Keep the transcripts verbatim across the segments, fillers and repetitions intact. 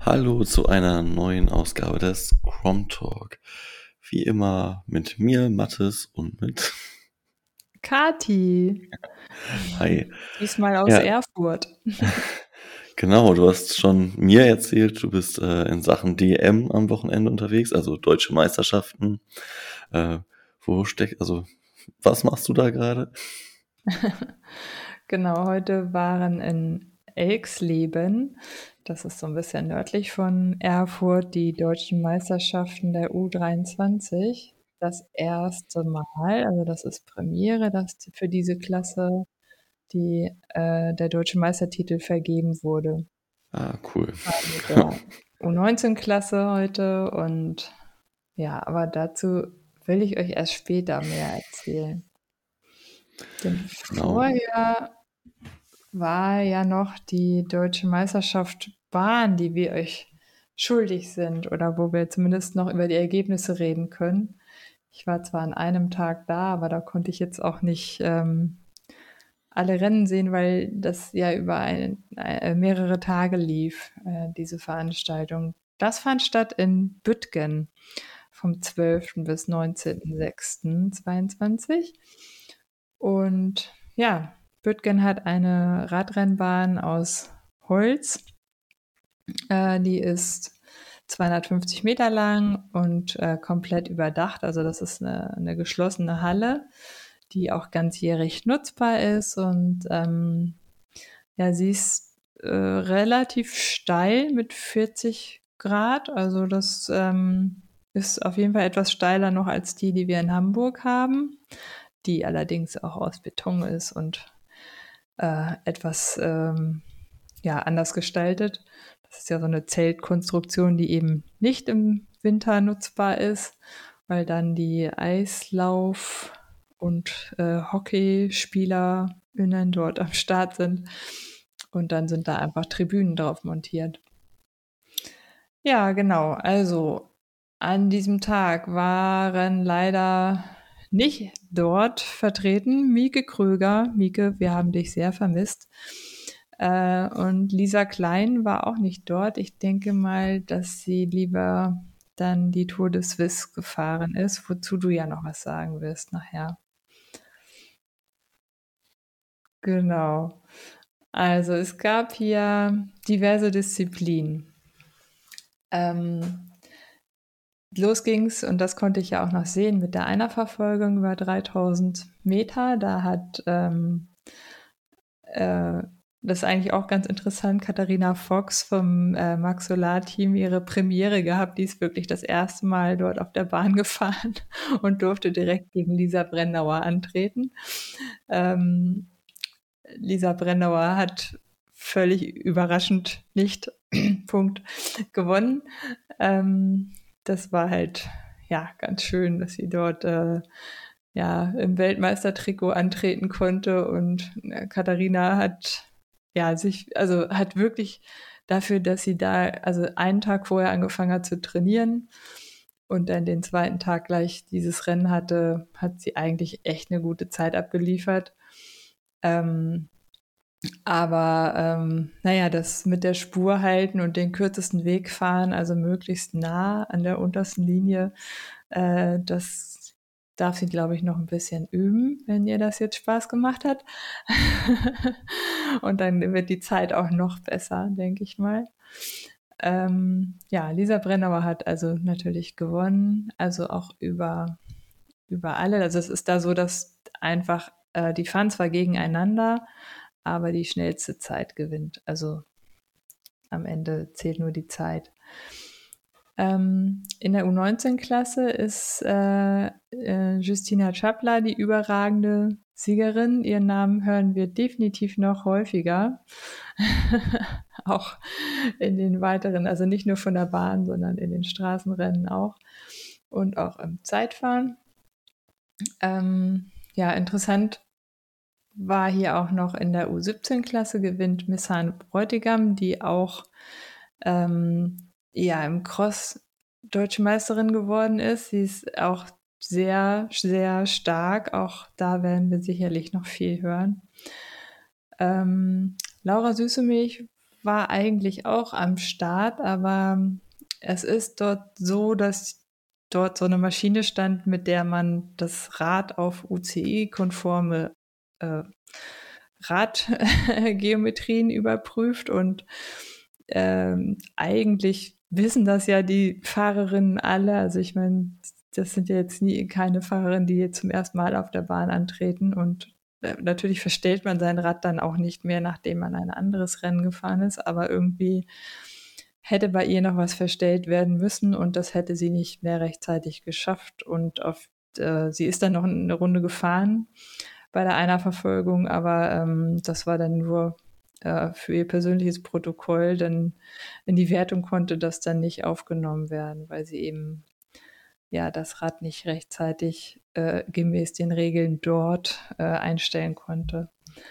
Hallo zu einer neuen Ausgabe des Crom Talk. Wie immer mit mir, Mathis, und mit Kati, Hi. diesmal aus Ja, Erfurt. genau, du hast schon mir erzählt, du bist äh, in Sachen D M am Wochenende unterwegs, also Deutsche Meisterschaften. Äh, wo steckt, also was machst du da gerade? Genau, heute waren in Elxleben, das ist so ein bisschen nördlich von Erfurt, die deutschen Meisterschaften der U dreiundzwanzig. Das erste Mal, also das ist Premiere, dass für diese Klasse die, äh, der deutsche Meistertitel vergeben wurde. Ah, cool. War mit der U neunzehn-Klasse heute und ja, aber dazu will ich euch erst später mehr erzählen. Denn Genau. vorher war ja noch die deutsche Meisterschaft Bahn, die wir euch schuldig sind oder wo wir zumindest noch über die Ergebnisse reden können. Ich war zwar an einem Tag da, aber da konnte ich jetzt auch nicht ähm, alle Rennen sehen, weil das ja über ein, äh, mehrere Tage lief, äh, diese Veranstaltung. Das fand statt in Büttgen vom zwölften bis neunzehnten sechsten zweiundzwanzig. Und ja, Büttgen hat eine Radrennbahn aus Holz. Äh, die ist zweihundertfünfzig Meter lang und äh, komplett überdacht. Also das ist eine, eine geschlossene Halle, die auch ganzjährig nutzbar ist. Und ähm, ja, sie ist äh, relativ steil mit vierzig Grad. Also das ähm, ist auf jeden Fall etwas steiler noch als die, die wir in Hamburg haben, die allerdings auch aus Beton ist und äh, etwas ähm, ja, anders gestaltet. Das ist ja so eine Zeltkonstruktion, die eben nicht im Winter nutzbar ist, weil dann die Eislauf- und äh, HockeyspielerInnen dort am Start sind. Und dann sind da einfach Tribünen drauf montiert. Ja, genau. Also an diesem Tag waren leider nicht dort vertreten Mieke Kröger. Mieke, wir haben dich sehr vermisst. Äh, und Lisa Klein war auch nicht dort. Ich denke mal, dass sie lieber dann die Tour de Suisse gefahren ist, wozu du ja noch was sagen wirst nachher. Genau. Also es gab hier diverse Disziplinen. Ähm, Los ging's, und das konnte ich ja auch noch sehen, mit der Einerverfolgung über dreitausend Meter. Da hat, ähm, äh, das ist eigentlich auch ganz interessant, Katharina Fox vom äh, Max Solar-Team ihre Premiere gehabt. Die ist wirklich das erste Mal dort auf der Bahn gefahren und durfte direkt gegen Lisa Brennauer antreten. Ähm, Lisa Brennauer hat völlig überraschend nicht Punkt gewonnen. Ähm, das war halt ja ganz schön, dass sie dort äh, ja im Weltmeistertrikot antreten konnte und äh, Katharina hat ja sich also hat wirklich dafür, dass sie da also einen Tag vorher angefangen hat zu trainieren und dann den zweiten Tag gleich dieses Rennen hatte, hat sie eigentlich echt eine gute Zeit abgeliefert. Ähm, aber ähm, naja, das mit der Spur halten und den kürzesten Weg fahren, also möglichst nah an der untersten Linie, äh, das darf sie, glaube ich, noch ein bisschen üben, wenn ihr das jetzt Spaß gemacht hat. Und dann wird die Zeit auch noch besser, denke ich mal. Ähm, ja, Lisa Brennauer hat also natürlich gewonnen, also auch über, über alle. Also es ist da so, dass einfach, äh, die fahren zwar gegeneinander, aber die schnellste Zeit gewinnt. Also am Ende zählt nur die Zeit. Ähm, in der U neunzehn-Klasse ist äh, äh, Justina Chapla die überragende Siegerin. Ihren Namen hören wir definitiv noch häufiger. Auch in den weiteren, also nicht nur von der Bahn, sondern in den Straßenrennen auch. Und auch im Zeitfahren. Ähm, ja, interessant war hier auch noch in der U siebzehn-Klasse gewinnt Missan Bräutigam, die auch ähm, ja im Cross deutsche Meisterin geworden ist. Sie ist auch sehr, sehr stark. Auch da werden wir sicherlich noch viel hören. Ähm, Laura Süßemilch war eigentlich auch am Start, aber es ist dort so, dass dort so eine Maschine stand, mit der man das Rad auf U C I-konforme äh, Radgeometrien überprüft und ähm, eigentlich wissen das ja die Fahrerinnen alle. Also ich meine, das sind ja jetzt nie keine Fahrerinnen, die jetzt zum ersten Mal auf der Bahn antreten und äh, natürlich verstellt man sein Rad dann auch nicht mehr, nachdem man ein anderes Rennen gefahren ist, aber irgendwie hätte bei ihr noch was verstellt werden müssen und das hätte sie nicht mehr rechtzeitig geschafft und auf, äh, sie ist dann noch eine Runde gefahren bei der Einerverfolgung, aber ähm, das war dann nur äh, für ihr persönliches Protokoll, denn in die Wertung konnte das dann nicht aufgenommen werden, weil sie eben ja das Rad nicht rechtzeitig äh, gemäß den Regeln dort äh, einstellen konnte.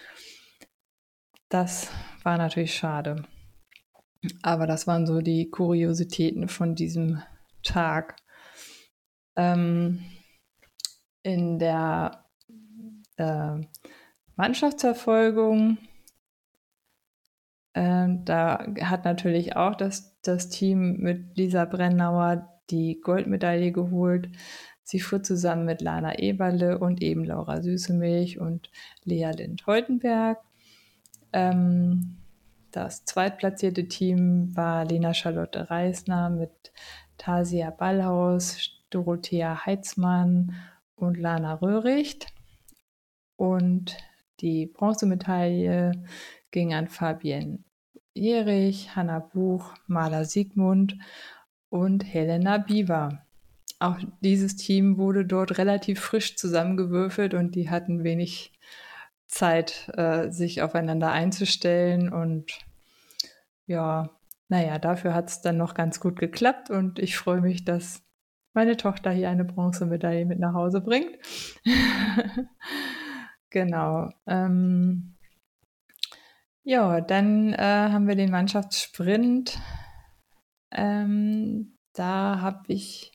Das war natürlich schade. Aber das waren so die Kuriositäten von diesem Tag. Ähm, in der äh, Mannschaftsverfolgung, äh, da hat natürlich auch das, das Team mit Lisa Brennauer die Goldmedaille geholt. Sie fuhr zusammen mit Lana Eberle und eben Laura Süßemilch und Lea Lind-Heutenberg. Ähm, das zweitplatzierte Team war Lena Charlotte Reisner mit Tasia Ballhaus, Dorothea Heitzmann und Lana Röhricht. Und die Bronzemedaille ging an Fabienne Jerich, Hanna Buch, Marla Siegmund und Helena Bieber. Auch dieses Team wurde dort relativ frisch zusammengewürfelt und die hatten wenig Zeit, äh, sich aufeinander einzustellen. Und ja, naja, dafür hat es dann noch ganz gut geklappt und ich freue mich, dass meine Tochter hier eine Bronzemedaille mit nach Hause bringt. Genau. Ähm, ja, dann äh, haben wir den Mannschaftssprint. Ähm, da habe ich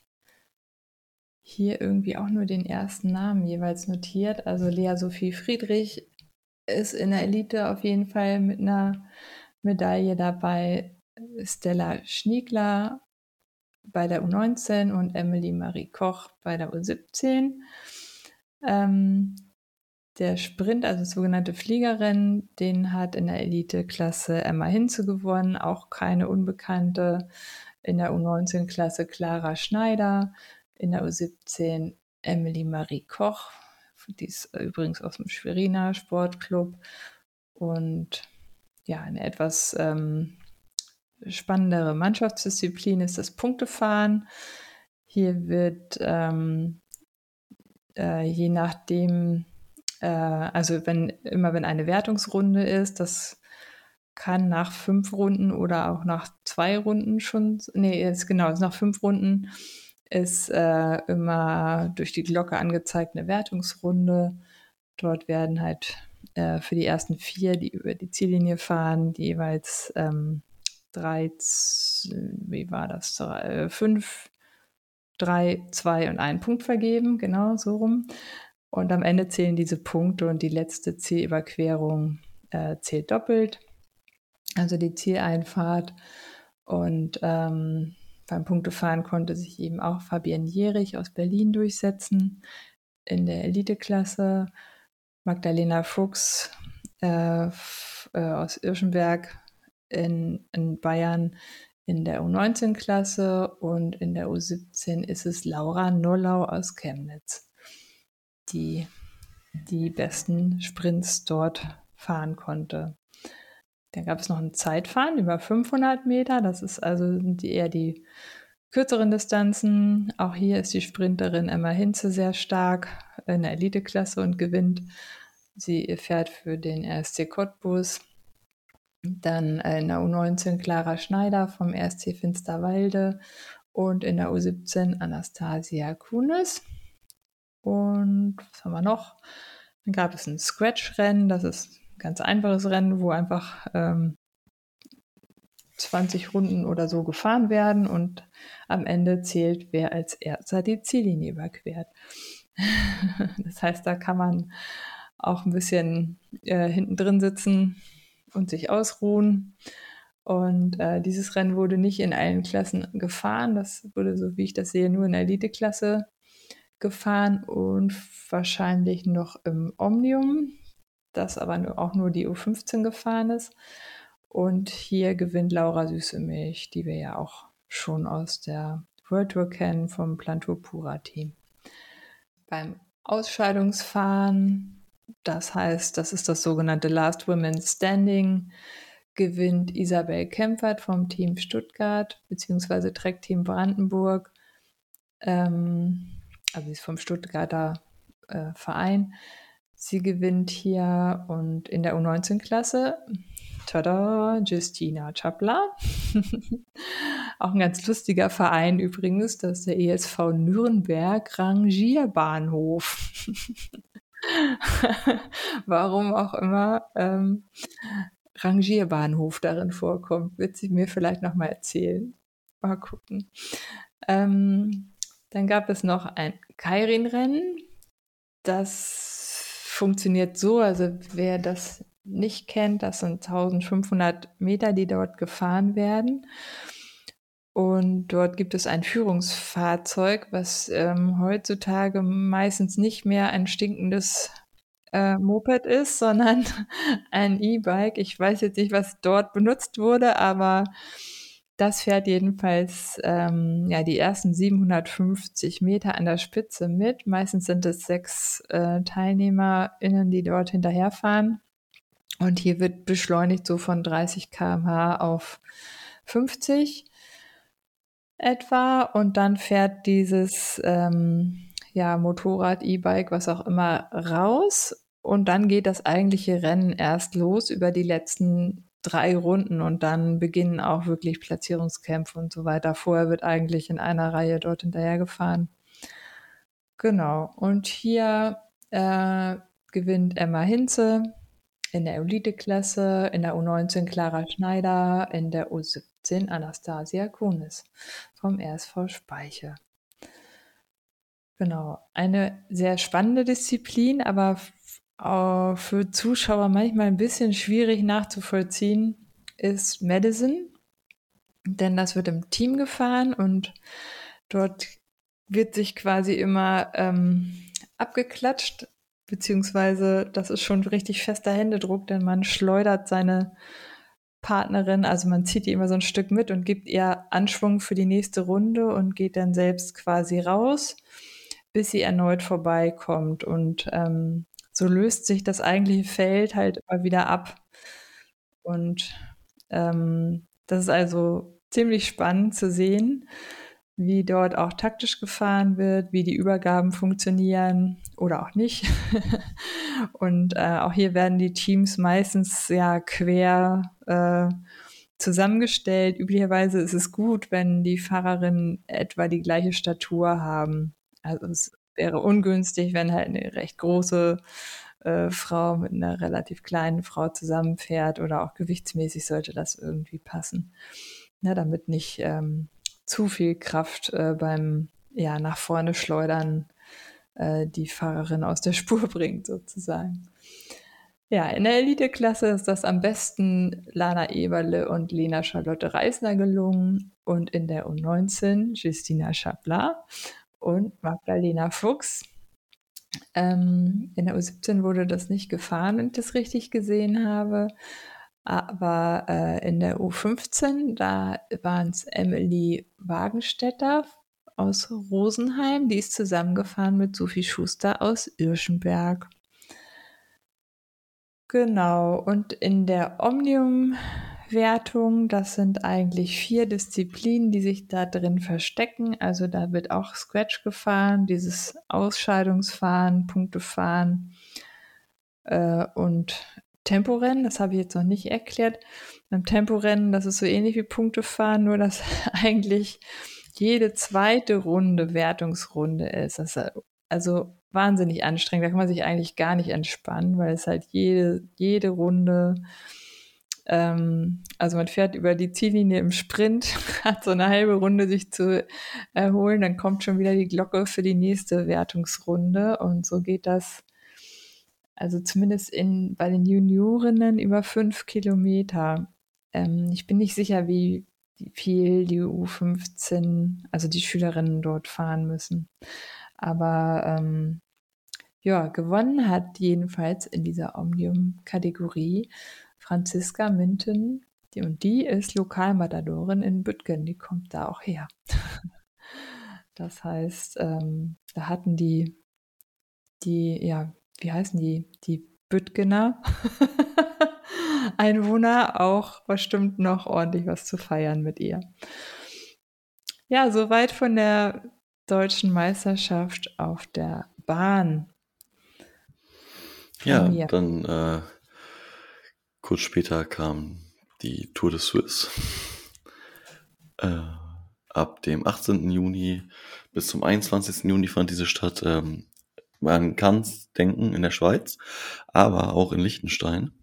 hier irgendwie auch nur den ersten Namen jeweils notiert. Also Lea Sophie Friedrich ist in der Elite auf jeden Fall mit einer Medaille dabei. Stella Schniegler bei der U neunzehn und Emily Marie Koch bei der U siebzehn. Ähm, der Sprint, also das sogenannte Fliegerrennen, den hat in der Elite-Klasse Emma Hinze gewonnen, auch keine Unbekannte. In der U neunzehn-Klasse Clara Schneider, in der U siebzehn Emily Marie Koch, die ist übrigens aus dem Schweriner Sportclub. Und ja, eine etwas ähm, spannendere Mannschaftsdisziplin ist das Punktefahren. Hier wird ähm, äh, je nachdem, äh, also wenn immer wenn eine Wertungsrunde ist, das kann nach fünf Runden oder auch nach zwei Runden schon, nee, ist genau, ist nach fünf Runden ist äh, immer durch die Glocke angezeigt eine Wertungsrunde. Dort werden halt äh, für die ersten vier, die über die Ziellinie fahren, die jeweils ähm, drei, wie war das, drei, fünf, drei, zwei und einen Punkt vergeben, genau so rum. Und am Ende zählen diese Punkte und die letzte Zielüberquerung äh, zählt doppelt, also die Zieleinfahrt. Und ähm, beim Punktefahren konnte sich eben auch Fabienne Jerich aus Berlin durchsetzen in der Eliteklasse. Magdalena Fuchs äh, f- äh, aus Irschenberg in, in Bayern in der U neunzehn-Klasse und in der U siebzehn ist es Laura Nollau aus Chemnitz, die die besten Sprints dort fahren konnte. Dann gab es noch ein Zeitfahren über fünfhundert Meter, das ist also die, eher die kürzeren Distanzen. Auch hier ist die Sprinterin Emma Hinze sehr stark in der Eliteklasse und gewinnt. Sie fährt für den R S C Cottbus. Dann in der U neunzehn Clara Schneider vom R S C Finsterwalde und in der U siebzehn Anastasia Kunis. Und was haben wir noch? Dann gab es ein Scratch-Rennen, das ist ein ganz einfaches Rennen, wo einfach ähm, zwanzig Runden oder so gefahren werden und am Ende zählt, wer als erster die Ziellinie überquert. Das heißt, da kann man auch ein bisschen äh, hinten drin sitzen und sich ausruhen. Und äh, dieses Rennen wurde nicht in allen Klassen gefahren. Das wurde, so wie ich das sehe, nur in der Elite-Klasse gefahren und wahrscheinlich noch im Omnium, das aber nur, auch nur die U fünfzehn gefahren ist. Und hier gewinnt Laura Süßemilch, die wir ja auch schon aus der World Tour kennen, vom Plantur Pura Team. Beim Ausscheidungsfahren, das heißt, das ist das sogenannte Last Women Standing, gewinnt Isabel Kempfert vom Team Stuttgart bzw. Trek Team Brandenburg. Ähm, also sie ist vom Stuttgarter äh, Verein. Sie gewinnt hier und in der U neunzehn-Klasse, tada, Justina Chapla. Auch ein ganz lustiger Verein übrigens, das ist der E S V Nürnberg Rangierbahnhof. Warum auch immer ähm, Rangierbahnhof darin vorkommt, wird sie mir vielleicht nochmal erzählen. Mal gucken. Ähm, dann gab es noch ein Keirin-Rennen. Das funktioniert so, also wer das nicht kennt, das sind eintausendfünfhundert Meter, die dort gefahren werden. Und dort gibt es ein Führungsfahrzeug, was ähm, heutzutage meistens nicht mehr ein stinkendes äh, Moped ist, sondern ein E-Bike. Ich weiß jetzt nicht, was dort benutzt wurde, aber das fährt jedenfalls ähm, ja, die ersten siebenhundertfünfzig Meter an der Spitze mit. Meistens sind es sechs äh, TeilnehmerInnen, die dort hinterherfahren. Und hier wird beschleunigt so von dreißig Kilometer pro Stunde auf fünfzig etwa. Und dann fährt dieses ähm, ja, Motorrad, E-Bike, was auch immer, raus. Und dann geht das eigentliche Rennen erst los über die letzten drei Runden und dann beginnen auch wirklich Platzierungskämpfe und so weiter. Vorher wird eigentlich in einer Reihe dort hinterher gefahren. Genau. Und hier äh, gewinnt Emma Hinze in der Elite-Klasse, in der U neunzehn Clara Schneider, in der U siebzehn Anastasia Kunis vom R S V Speiche. Genau, eine sehr spannende Disziplin, aber f- für Zuschauer manchmal ein bisschen schwierig nachzuvollziehen, ist Madison, denn das wird im Team gefahren und dort wird sich quasi immer ähm, abgeklatscht, beziehungsweise das ist schon richtig fester Händedruck, denn man schleudert seine Partnerin, also man zieht die immer so ein Stück mit und gibt ihr Anschwung für die nächste Runde und geht dann selbst quasi raus, bis sie erneut vorbeikommt. Und ähm, so löst sich das eigentliche Feld halt immer wieder ab. Und ähm, das ist also ziemlich spannend zu sehen, wie dort auch taktisch gefahren wird, wie die Übergaben funktionieren oder auch nicht. Und äh, auch hier werden die Teams meistens ja quer äh, zusammengestellt. Üblicherweise ist es gut, wenn die Fahrerinnen etwa die gleiche Statur haben. Also es wäre ungünstig, wenn halt eine recht große äh, Frau mit einer relativ kleinen Frau zusammenfährt oder auch gewichtsmäßig sollte das irgendwie passen, ne, damit nicht ähm, zu viel Kraft äh, beim ja, nach vorne schleudern äh, die Fahrerin aus der Spur bringt sozusagen. Ja, in der Elite-Klasse ist das am besten Lana Eberle und Lena Charlotte Reisner gelungen und in der U neunzehn Justina Chapla und Magdalena Fuchs. Ähm, in der U siebzehn wurde das nicht gefahren, wenn ich das richtig gesehen habe. Aber äh, in der U fünfzehn, da waren es Emily Wagenstetter aus Rosenheim, die ist zusammengefahren mit Sophie Schuster aus Irschenberg. Genau, und in der Omnium-Wertung, das sind eigentlich vier Disziplinen, die sich da drin verstecken. Also da wird auch Scratch gefahren, dieses Ausscheidungsfahren, Punktefahren äh, und Temporennen. Das habe ich jetzt noch nicht erklärt. Beim Temporennen, das ist so ähnlich wie Punktefahren, nur dass eigentlich jede zweite Runde Wertungsrunde ist. Das ist also wahnsinnig anstrengend. Da kann man sich eigentlich gar nicht entspannen, weil es halt jede, jede Runde, ähm, also man fährt über die Ziellinie im Sprint, hat so eine halbe Runde sich zu erholen, dann kommt schon wieder die Glocke für die nächste Wertungsrunde und so geht das, also zumindest in, bei den Juniorinnen über fünf Kilometer. Ähm, ich bin nicht sicher, wie viel die U fünfzehn, also die Schülerinnen dort fahren müssen. Aber ähm, ja, gewonnen hat jedenfalls in dieser Omnium-Kategorie Franziska Minten. Die, und die ist Lokalmatadorin in Büttgen, die kommt da auch her. Das heißt, ähm, da hatten die, die, ja, wie heißen die, die Büttgener Einwohner auch bestimmt noch ordentlich was zu feiern mit ihr. Ja, soweit von der deutschen Meisterschaft auf der Bahn. Von Ja, mir. dann äh, kurz später kam die Tour de Suisse. Äh, ab dem achtzehnten Juni bis zum einundzwanzigsten Juni fand diese statt. Ähm, man kann es denken in der Schweiz, aber auch in Liechtenstein.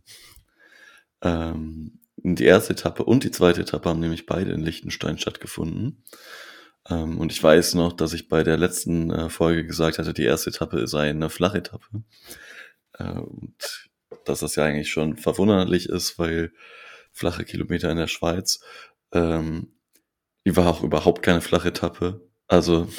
Ähm, die erste Etappe und die zweite Etappe haben nämlich beide in Liechtenstein stattgefunden. Ähm, und ich weiß noch, dass ich bei der letzten äh, Folge gesagt hatte, die erste Etappe sei eine Flachetappe. Äh, und dass das ja eigentlich schon verwunderlich ist, weil flache Kilometer in der Schweiz, ähm, die war auch überhaupt keine Flachetappe. Also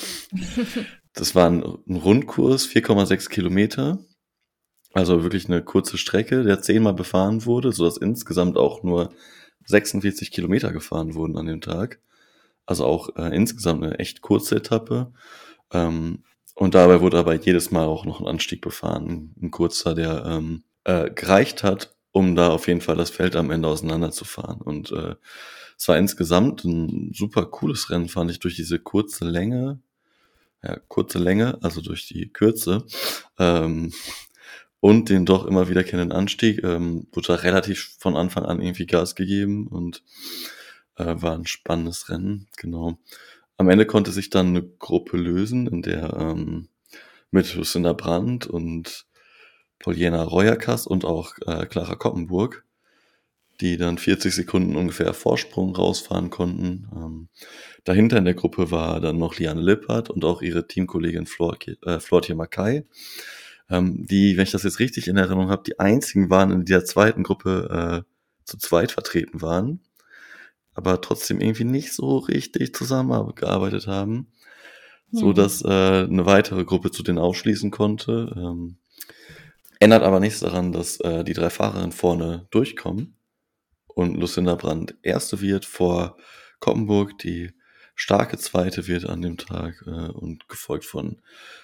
das war ein, ein Rundkurs, vier Komma sechs Kilometer. Also wirklich eine kurze Strecke, der zehnmal befahren wurde, sodass insgesamt auch nur sechsundvierzig Kilometer gefahren wurden an dem Tag. Also auch äh, insgesamt eine echt kurze Etappe. Ähm, und dabei wurde aber jedes Mal auch noch ein Anstieg befahren, ein kurzer, der ähm, äh, gereicht hat, um da auf jeden Fall das Feld am Ende auseinanderzufahren. Und äh, es war insgesamt ein super cooles Rennen, fand ich, durch diese kurze Länge, ja, kurze Länge, also durch die Kürze, ähm, und den doch immer wiederkehrenden Anstieg, ähm, wurde da relativ von Anfang an irgendwie Gas gegeben und äh, war ein spannendes Rennen, genau. Am Ende konnte sich dann eine Gruppe lösen, in der ähm, mit Lucinda Brandt und Poljena Rojakas und auch äh, Clara Koppenburg, die dann vierzig Sekunden ungefähr Vorsprung rausfahren konnten. Ähm, dahinter in der Gruppe war dann noch Liane Lippert und auch ihre Teamkollegin Flor- äh, Floortje Mackaij, ähm, die, wenn ich das jetzt richtig in Erinnerung habe, die einzigen waren in der zweiten Gruppe äh, zu zweit vertreten waren, aber trotzdem irgendwie nicht so richtig zusammengearbeitet haben, so dass Hm. äh, eine weitere Gruppe zu denen ausschließen konnte. Ähm, ändert aber nichts daran, dass äh, die drei Fahrerinnen vorne durchkommen und Lucinda Brandt erste wird vor Koppenburg, die starke zweite wird an dem Tag äh, und gefolgt von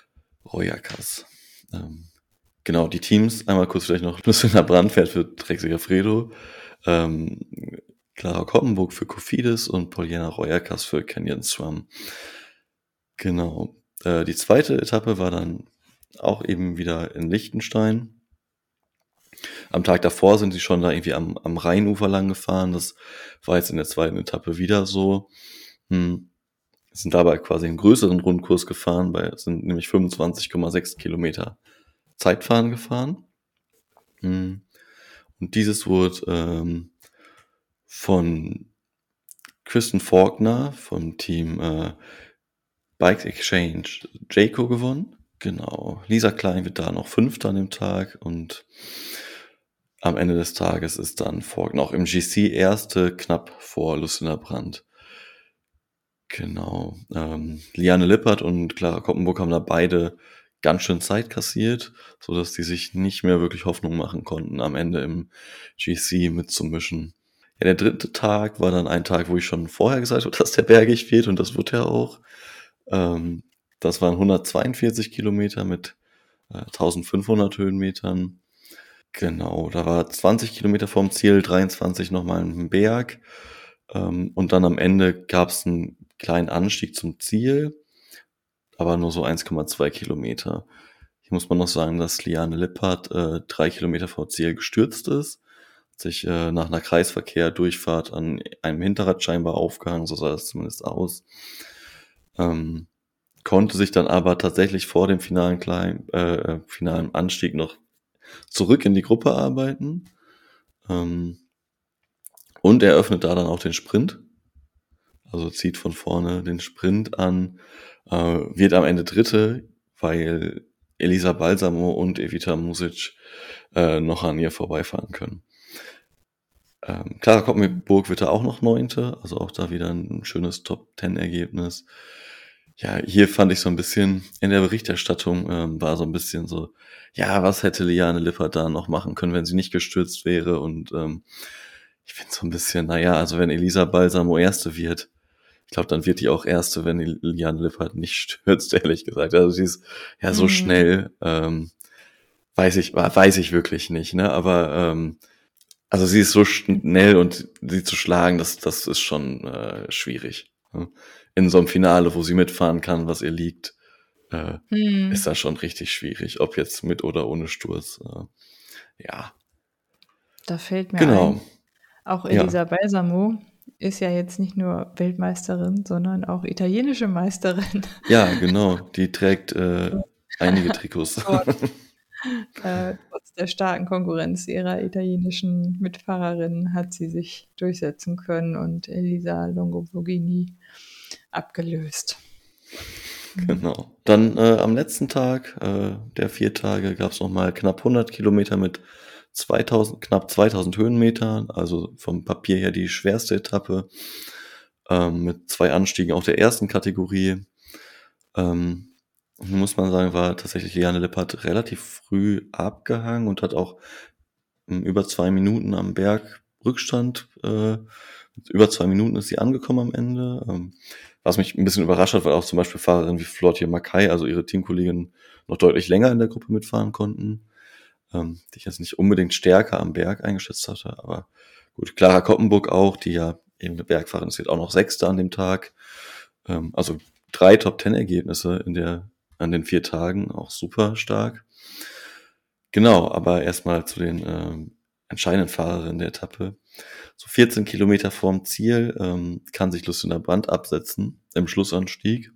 Rojakas. Ähm, genau, die Teams, einmal kurz vielleicht noch, Lucinda Brandt fährt für Trek Segafredo, ähm, Clara Koppenburg für Cofidis und Poljena Rojakas für Canyon Swam. Genau. Äh, die zweite Etappe war dann auch eben wieder in Liechtenstein. Am Tag davor sind sie schon da irgendwie am, am Rheinufer lang gefahren. Das war jetzt in der zweiten Etappe wieder so. Hm. Sind dabei quasi einen größeren Rundkurs gefahren, bei sind nämlich fünfundzwanzig Komma sechs Kilometer Zeitfahren gefahren. Hm. Und dieses wurde ähm, von Kristen Faulkner vom Team äh, Bike Exchange Jayco gewonnen. Genau. Lisa Klein wird da noch Fünfter an dem Tag und am Ende des Tages ist dann Faulkner auch im G C Erste, knapp vor Lucinda Brandt. Genau. Ähm, Liane Lippert und Clara Koppenburg haben da beide ganz schön Zeit kassiert, sodass die sich nicht mehr wirklich Hoffnung machen konnten, am Ende im G C mitzumischen. Ja, der dritte Tag war dann ein Tag, wo ich schon vorher gesagt habe, dass der bergig wird und das wurde er auch. Ähm, das waren hundertzweiundvierzig Kilometer mit äh, eintausendfünfhundert Höhenmetern. Genau, da war zwanzig Kilometer vorm Ziel, dreiundzwanzig nochmal ein Berg. Ähm, und dann am Ende gab es einen kleinen Anstieg zum Ziel, aber nur so eins Komma zwei Kilometer. Hier muss man noch sagen, dass Liane Lippert äh, drei Kilometer vor Ziel gestürzt ist, sich äh, nach einer Kreisverkehr-Durchfahrt an einem Hinterrad scheinbar aufgehangen, so sah es zumindest aus. Ähm, konnte sich dann aber tatsächlich vor dem finalen, kleinen, äh, finalen Anstieg noch zurück in die Gruppe arbeiten. Ähm, und er öffnet da dann auch den Sprint. Also zieht von vorne den Sprint an, äh, wird am Ende Dritte, weil Elisa Balsamo und Evita Music äh, noch an ihr vorbeifahren können. Ähm, Clara Koppenburg wird da auch noch Neunte, also auch da wieder ein schönes Top-Ten-Ergebnis. Ja, hier fand ich so ein bisschen, in der Berichterstattung ähm, war so ein bisschen so, ja, was hätte Liane Lippert da noch machen können, wenn sie nicht gestürzt wäre? Und ähm, ich finde so ein bisschen, naja, also wenn Elisa Balsamo Erste wird, ich glaube, dann wird die auch Erste, wenn die Liane Lippert nicht stürzt, ehrlich gesagt. Also sie ist ja so Mhm. schnell, ähm, weiß ich, weiß ich wirklich nicht, ne? Aber ähm, also sie ist so schnell und sie zu schlagen, das, das ist schon äh, schwierig. Ne? In so einem Finale, wo sie mitfahren kann, was ihr liegt, äh, ist Mhm. das schon richtig schwierig, ob jetzt mit oder ohne Sturz. Äh, ja, Da fällt mir genau. ein, auch Ja, Elisa Balsamo ist ja jetzt nicht nur Weltmeisterin, sondern auch italienische Meisterin. ja, genau. Die trägt äh, Also, einige Trikots. trotz, äh, trotz der starken Konkurrenz ihrer italienischen Mitfahrerinnen hat sie sich durchsetzen können und Elisa Longoborghini abgelöst. Mhm. Genau. Dann äh, am letzten Tag äh, der vier Tage gab es nochmal knapp hundert Kilometer mit zweitausend, knapp zweitausend Höhenmetern, also vom Papier her die schwerste Etappe, ähm, mit zwei Anstiegen auch der ersten Kategorie. Ähm, muss man sagen, war tatsächlich Liane Lippert relativ früh abgehangen und hat auch ähm, über zwei Minuten am Berg Rückstand. Äh, über zwei Minuten ist sie angekommen am Ende. Ähm, was mich ein bisschen überrascht hat, weil auch zum Beispiel Fahrerinnen wie Floortje Mackaij, also ihre Teamkollegin, noch deutlich länger in der Gruppe mitfahren konnten. Ähm, die ich jetzt nicht unbedingt stärker am Berg eingeschätzt hatte, aber gut. Clara Koppenburg auch, die ja eben eine Bergfahrerin ist, wird auch noch Sechste an dem Tag. Ähm, also drei Top-Ten-Ergebnisse in der, an den vier Tagen, auch super stark. Genau, aber erstmal zu den ähm, entscheidenden Fahrerinnen der Etappe. So vierzehn Kilometer vorm Ziel ähm, kann sich Lucinda Brandt absetzen im Schlussanstieg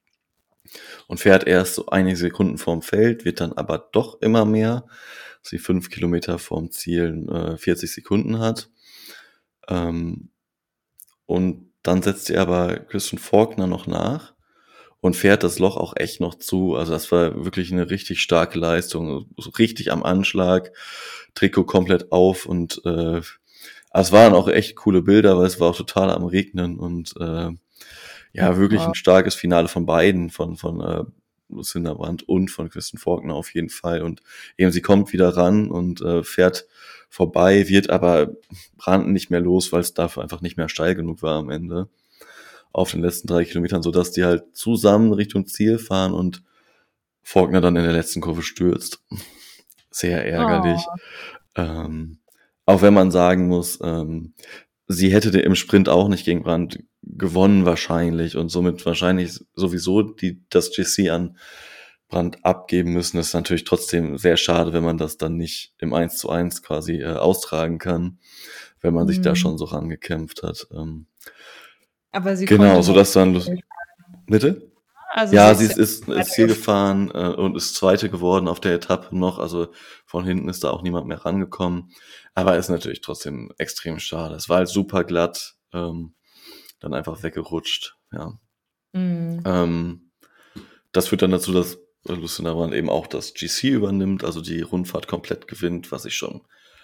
und fährt erst so einige Sekunden vorm Feld, wird dann aber doch immer mehr, dass sie fünf Kilometer vorm Ziel äh, vierzig Sekunden hat. Ähm, und dann setzt sie aber Christian Faulkner noch nach und fährt das Loch auch echt noch zu. Also das war wirklich eine richtig starke Leistung, so richtig am Anschlag, Trikot komplett auf und äh, also es waren auch echt coole Bilder, weil es war auch total am Regnen und äh, ja, wirklich Wow. ein starkes Finale von beiden, von von äh, Lucinda Brandt und von Kirsten Faulkner auf jeden Fall. Und eben sie kommt wieder ran und äh, fährt vorbei, wird aber Brandt nicht mehr los, weil es dafür einfach nicht mehr steil genug war am Ende auf den letzten drei Kilometern, sodass die halt zusammen Richtung Ziel fahren und Faulkner dann in der letzten Kurve stürzt. Sehr ärgerlich. Oh. Ähm, auch wenn man sagen muss, ähm, sie hätte im Sprint auch nicht gegen Brandt gewonnen wahrscheinlich und somit wahrscheinlich sowieso die, das G C an Brandt abgeben müssen. Das ist natürlich trotzdem sehr schade, wenn man das dann nicht im eins zu eins quasi äh, austragen kann, wenn man sich da Mhm. schon so rangekämpft hat. Ähm, Aber sie genau, konnte so noch dass dann, bitte? also sie Ja, sie ist ja ist, ist ins Ziel weitergefahren. gefahren äh, und ist Zweite geworden auf der Etappe noch. Also von hinten ist da auch niemand mehr rangekommen. Aber ist natürlich trotzdem extrem schade. Es war halt super glatt, ähm, dann einfach weggerutscht. Ja. Mhm. Ähm, das führt dann dazu, dass Lucinda Brandt eben auch das G C übernimmt, also die Rundfahrt komplett gewinnt, was ich schon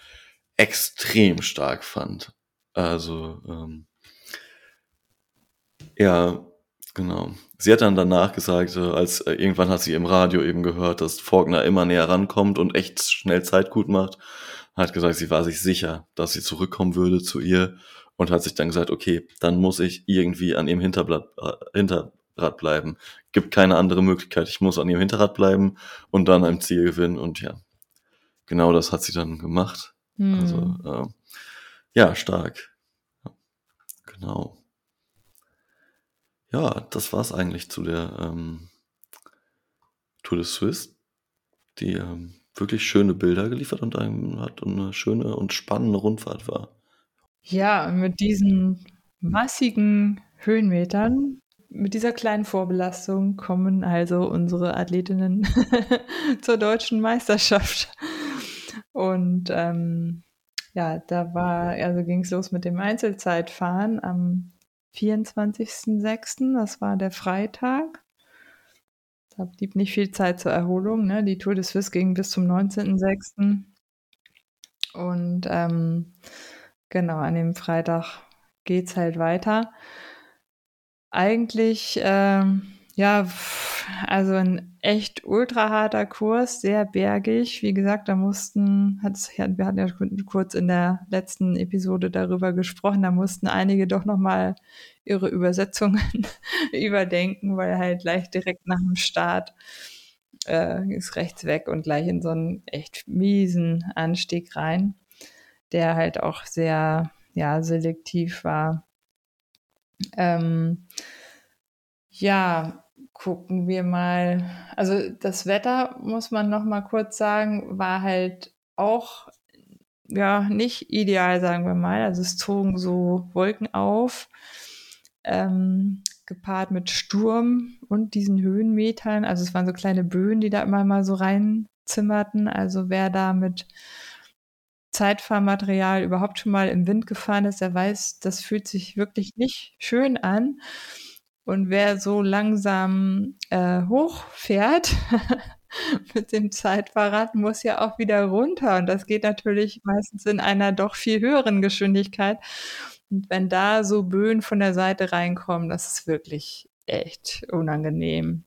extrem stark fand. Also ähm, ja, genau. Sie hat dann danach gesagt, äh, als äh, irgendwann hat sie im Radio eben gehört, dass Faulkner immer näher rankommt und echt schnell Zeit gut macht. Hat gesagt, sie war sich sicher, dass sie zurückkommen würde zu ihr und hat sich dann gesagt, okay, dann muss ich irgendwie an ihrem Hinterblatt, äh, Hinterrad bleiben. Gibt keine andere Möglichkeit. Ich muss an ihrem Hinterrad bleiben und dann am Ziel gewinnen. Und ja, genau das hat sie dann gemacht. Also Mhm. äh, ja, stark. Genau. Ja, das war's eigentlich zu der ähm, Tour de Suisse, die ähm, wirklich schöne Bilder geliefert und einem hat und eine schöne und spannende Rundfahrt war. Ja, und mit diesen massigen Höhenmetern, mit dieser kleinen Vorbelastung kommen also unsere Athletinnen zur deutschen Meisterschaft. Und ähm, ja, da war, also ging es los mit dem Einzelzeitfahren am vierundzwanzigsten sechsten. Das war der Freitag. Da blieb nicht viel Zeit zur Erholung. Ne? Die Tour de Suisse ging bis zum neunzehnten sechsten. Und ähm, genau, an dem Freitag geht's halt weiter. Eigentlich, ähm, ja, pff, also ein echt ultra harter Kurs, sehr bergig. Wie gesagt, da mussten, hat's, ja, wir hatten ja kurz in der letzten Episode darüber gesprochen, da mussten einige doch nochmal ihre Übersetzungen überdenken, weil halt gleich direkt nach dem Start äh, ist rechts weg und gleich in so einen echt miesen Anstieg rein, der halt auch sehr, ja, selektiv war. Ähm, ja, gucken wir mal. Also das Wetter, muss man noch mal kurz sagen, war halt auch ja nicht ideal, sagen wir mal. Also es zogen so Wolken auf, ähm, gepaart mit Sturm und diesen Höhenmetern. Also es waren so kleine Böen, die da immer mal so reinzimmerten. Also wer da mit Zeitfahrmaterial überhaupt schon mal im Wind gefahren ist, der weiß, das fühlt sich wirklich nicht schön an. Und wer so langsam äh, hochfährt mit dem Zeitfahrrad, muss ja auch wieder runter. Und das geht natürlich meistens in einer doch viel höheren Geschwindigkeit. Und wenn da so Böen von der Seite reinkommen, das ist wirklich echt unangenehm.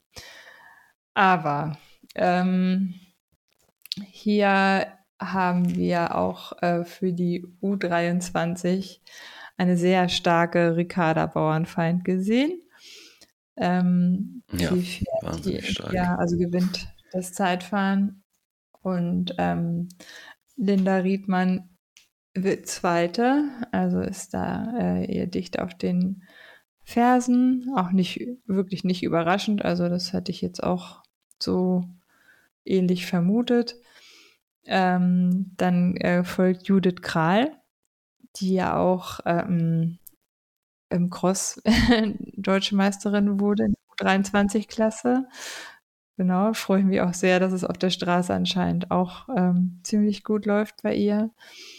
Aber ähm, hier haben wir auch äh, für die U dreiundzwanzig eine sehr starke Ricarda Bauernfeind gesehen. Ähm, Ja, die fährt wahnsinnig hier, stark. ja, also gewinnt das Zeitfahren und ähm, Linda Riedmann wird Zweite, also ist da äh, eher dicht auf den Fersen, auch nicht wirklich nicht überraschend, also das hatte ich jetzt auch so ähnlich vermutet. Ähm, dann äh, folgt Judith Kral, die ja auch ähm, im Cross deutsche Meisterin wurde in der U dreiundzwanzig-Klasse. Genau, freue ich mich auch sehr, dass es auf der Straße anscheinend auch ähm, ziemlich gut läuft bei ihr.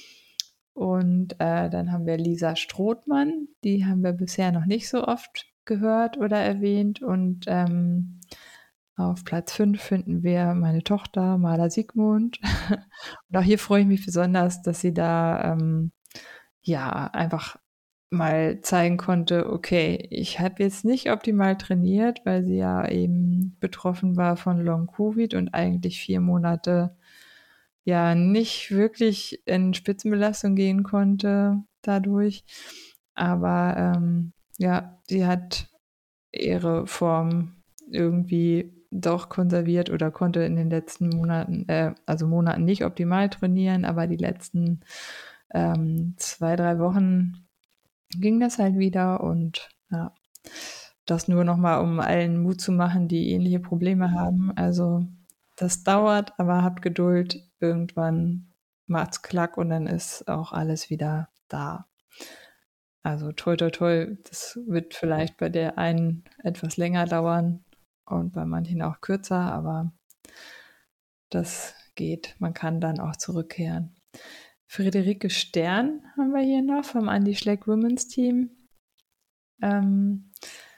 Und äh, dann haben wir Lisa Strothmann, die haben wir bisher noch nicht so oft gehört oder erwähnt. Und ähm, auf Platz fünf finden wir meine Tochter Marla Siegmund. Und auch hier freue ich mich besonders, dass sie da ähm, ja einfach mal zeigen konnte, okay, ich habe jetzt nicht optimal trainiert, weil sie ja eben betroffen war von Long-Covid und eigentlich vier Monate ja nicht wirklich in Spitzenbelastung gehen konnte dadurch. Aber ähm, ja, sie hat ihre Form irgendwie doch konserviert oder konnte in den letzten Monaten, äh, also Monaten nicht optimal trainieren, aber die letzten ähm, zwei, drei Wochen ging das halt wieder und ja, das nur nochmal, um allen Mut zu machen, die ähnliche Probleme haben. Also das dauert, aber habt Geduld. Irgendwann macht's klack und dann ist auch alles wieder da. Also toi toi toi, das wird vielleicht bei der einen etwas länger dauern und bei manchen auch kürzer, aber das geht. Man kann dann auch zurückkehren. Friederike Stern haben wir hier noch vom Andy Schleck Women's Team. Ähm,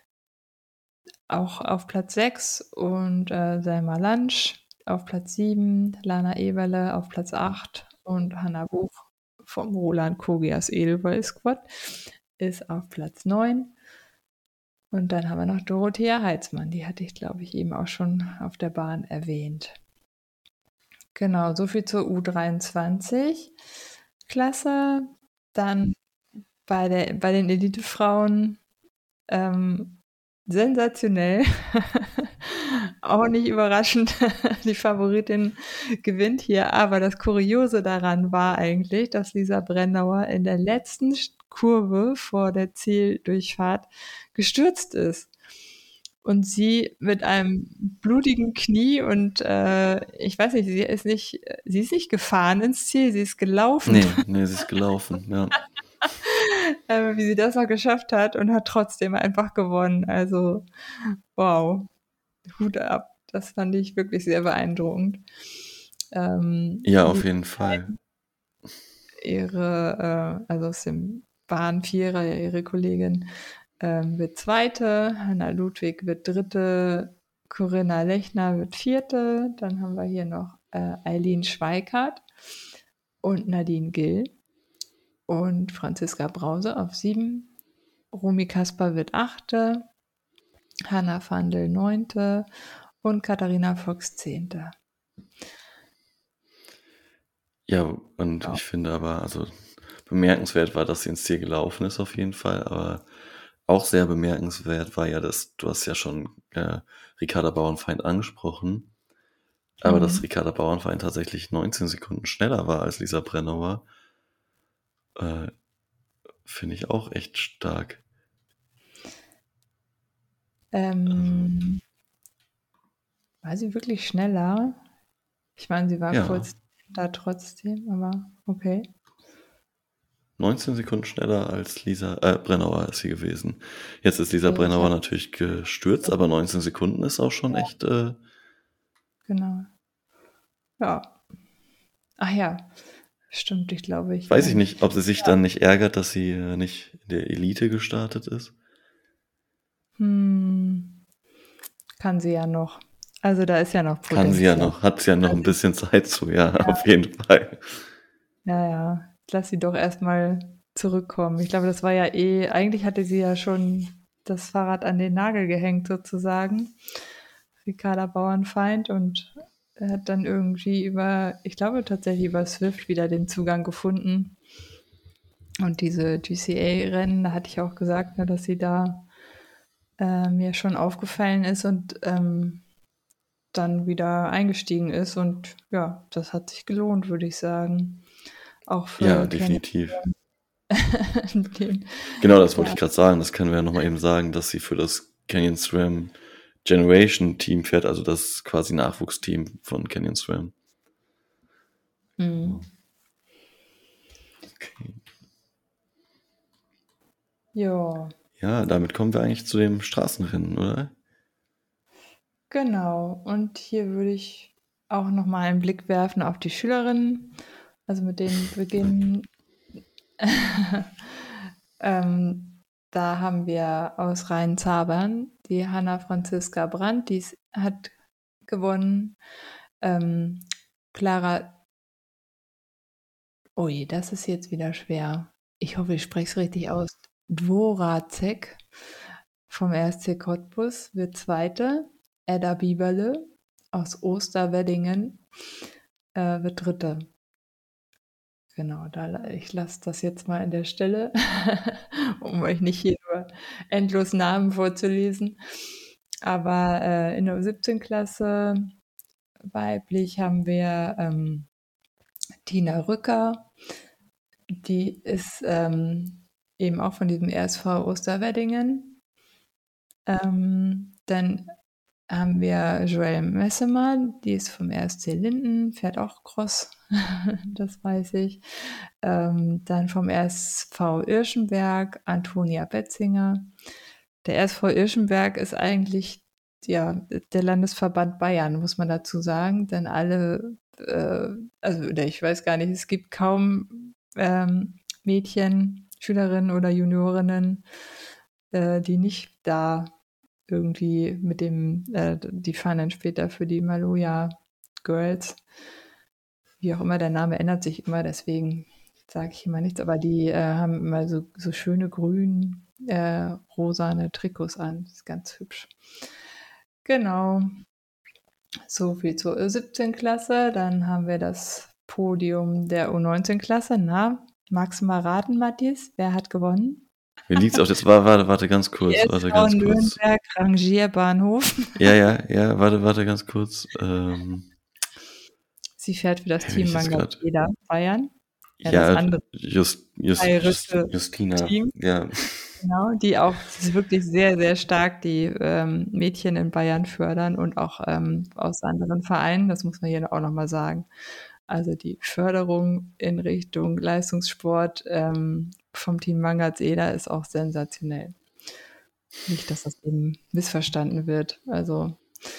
auch auf Platz sechs und äh, Selma Lansch auf Platz sieben, Lana Eberle auf Platz acht und Hanna Buch vom Roland Kogias Edelweiß Squad ist auf Platz neun. Und dann haben wir noch Dorothea Heitzmann, die hatte ich, glaube ich, eben auch schon auf der Bahn erwähnt. Genau, so viel zur U dreiundzwanzig Klasse. Dann bei, der, bei den Elitefrauen ähm, sensationell. Auch nicht überraschend. Die Favoritin gewinnt hier. Aber das Kuriose daran war eigentlich, dass Lisa Brennauer in der letzten Kurve vor der Zieldurchfahrt gestürzt ist. Und sie mit einem blutigen Knie und äh, ich weiß nicht, sie ist nicht, sie ist nicht gefahren ins Ziel, sie ist gelaufen. Nee, nee, sie ist gelaufen, ja. äh, wie sie das noch geschafft hat und hat trotzdem einfach gewonnen. Also, wow, Hut ab. Das fand ich wirklich sehr beeindruckend. Ähm, Ja, auf Lisa jeden Fall. ihre, äh, also aus dem Bahnvierer, ja, ihre Kollegin, ähm, wird Zweite, Hanna Ludwig wird Dritte, Corinna Lechner wird Vierte, dann haben wir hier noch äh, Eileen Schweikart und Nadine Gill. und Franziska Brause auf sieben. Romy Kasper wird achte, Hanna Fandl neunte und Katharina Fox zehnte. Ja, und Ja. ich finde aber, also bemerkenswert war, dass sie ins Ziel gelaufen ist auf jeden Fall, aber auch sehr bemerkenswert war ja, dass du hast ja schon äh, Ricarda Bauernfeind angesprochen, aber Mhm. dass Ricarda Bauernfeind tatsächlich neunzehn Sekunden schneller war als Lisa Brennauer, äh, finde ich auch echt stark. Ähm, war sie wirklich schneller? Ich meine, sie war Ja, kurz da trotzdem, aber okay. neunzehn Sekunden schneller als Lisa äh, Brennauer ist sie gewesen. Jetzt ist Lisa Okay, ich Brennauer hab, natürlich gestürzt, aber neunzehn Sekunden ist auch schon echt, äh, genau. Ja. Ach ja, stimmt, ich glaube, ich. weiß ich Ähm, nicht, ob sie sich dann nicht ärgert, dass sie äh, nicht in der Elite gestartet ist. hm, kann sie ja noch. Also da ist ja noch Kann sie ja Potenzial. noch, hat sie ja noch ein Also, bisschen Zeit zu, ja, ja, auf jeden Fall. ja, ja. Lass sie doch erstmal zurückkommen. Ich glaube, das war ja eh, eigentlich hatte sie ja schon das Fahrrad an den Nagel gehängt, sozusagen. Ricarda Bauernfeind und er hat dann irgendwie über, ich glaube tatsächlich über Swift wieder den Zugang gefunden. Und diese G C A-Rennen, da hatte ich auch gesagt, ne, dass sie da äh, mir schon aufgefallen ist und ähm, dann wieder eingestiegen ist. Und ja, das hat sich gelohnt, würde ich sagen. Auch Ja, für Canyon. definitiv. Den, Genau, das wollte ja. ich gerade sagen. Das können wir ja nochmal eben sagen, dass sie für das Canyon SRAM Generation Team fährt, also das quasi Nachwuchsteam von Canyon SRAM. Mhm. Okay. Ja, Ja, damit kommen wir eigentlich zu dem Straßenrennen, oder? genau. Und hier würde ich auch nochmal einen Blick werfen auf die Schülerinnen. Also mit denen beginnen. ähm, da haben wir aus Rhein-Zabern die Hanna Franziska Brandt, die ist- hat gewonnen. Ähm, Clara, oh je, das ist jetzt wieder schwer. Ich hoffe, ich spreche es richtig aus. Dvoracek vom R S C Cottbus wird Zweite. Edda Bieberle aus Osterweddingen äh, wird Dritte. Genau, da, ich lasse das jetzt mal an der Stelle, um euch nicht hier nur endlos Namen vorzulesen. Aber äh, in der U siebzehn Klasse weiblich haben wir ähm, Tina Rücker, die ist ähm, eben auch von diesem R S V Osterweddingen. Ähm, dann haben wir Joelle Messemann, die ist vom R S C Linden, fährt auch Cross, das weiß ich. Ähm, dann vom R S V Irschenberg, Antonia Betzinger. Der R S V Irschenberg ist eigentlich ja, der Landesverband Bayern, muss man dazu sagen, denn alle, äh, also oder ich weiß gar nicht, es gibt kaum ähm, Mädchen, Schülerinnen oder Juniorinnen, äh, die nicht da irgendwie mit dem, äh, die fahren dann später für die Maloja Girls. Wie auch immer, der Name ändert sich immer, deswegen sage ich immer nichts, aber die äh, haben immer so, so schöne grün, äh, rosane Trikots an. Das ist ganz hübsch. Genau. So viel zur U siebzehn Klasse. Dann haben wir das Podium der U neunzehn Klasse. Na, magst du mal raten, Matthias? Wer hat gewonnen? Mir liegt's auf jetzt, warte, warte ganz kurz, warte E S V ganz kurz. Nürnberg Rangierbahnhof. Ja, ja, ja, warte, warte ganz kurz. Ähm, Sie fährt für das hey, bin Team ich jetzt Manga gerade. Eda Bayern. Ja, das Ja, andere Just, Just, Just, bayerische Justina, Team. ja. Genau, die auch wirklich sehr, sehr stark die ähm, Mädchen in Bayern fördern und auch ähm, aus anderen Vereinen, das muss man hier auch nochmal sagen. Also die Förderung in Richtung Leistungssport ähm, vom Team Mangaz Eder ist auch sensationell. Nicht, dass das eben missverstanden wird. Also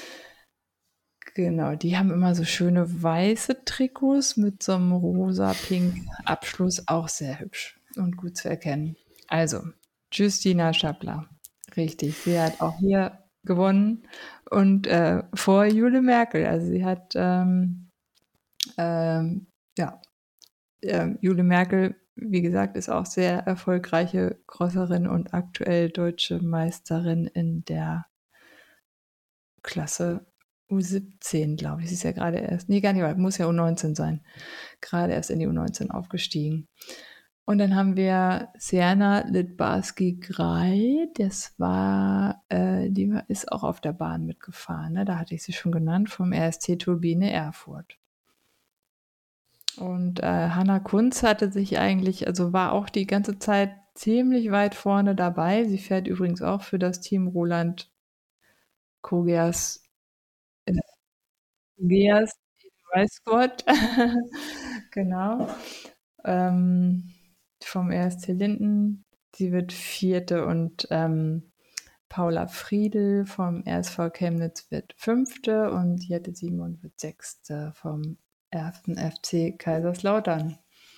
genau, die haben immer so schöne weiße Trikots mit so einem rosa-pink Abschluss, auch sehr hübsch und gut zu erkennen. Also, Justina Schappler, richtig, sie hat auch hier gewonnen und äh, vor Jule Merkel. Also sie hat, ähm, ähm, ja, äh, Jule Merkel wie gesagt, ist auch sehr erfolgreiche Crosserin und aktuell deutsche Meisterin in der Klasse U siebzehn, glaube ich. Sie ist ja gerade erst, nee, gar nicht, wahr, muss ja U neunzehn sein, gerade erst in die U neunzehn aufgestiegen. Und dann haben wir Sienna Littbarski-Grey, das war, äh, die war- ist auch auf der Bahn mitgefahren, ne? Da hatte ich sie schon genannt, vom R S T Turbine Erfurt. Und äh, Hanna Kunz hatte sich eigentlich, also war auch die ganze Zeit ziemlich weit vorne dabei. Sie fährt übrigens auch für das Team Roland Kogers, äh, Geas Weißgott. Genau. Ähm, vom R S T Linden. Sie wird Vierte und ähm, Paula Friedl vom R S V Chemnitz wird Fünfte und Jette Simon wird Sechste vom ersten F C Kaiserslautern.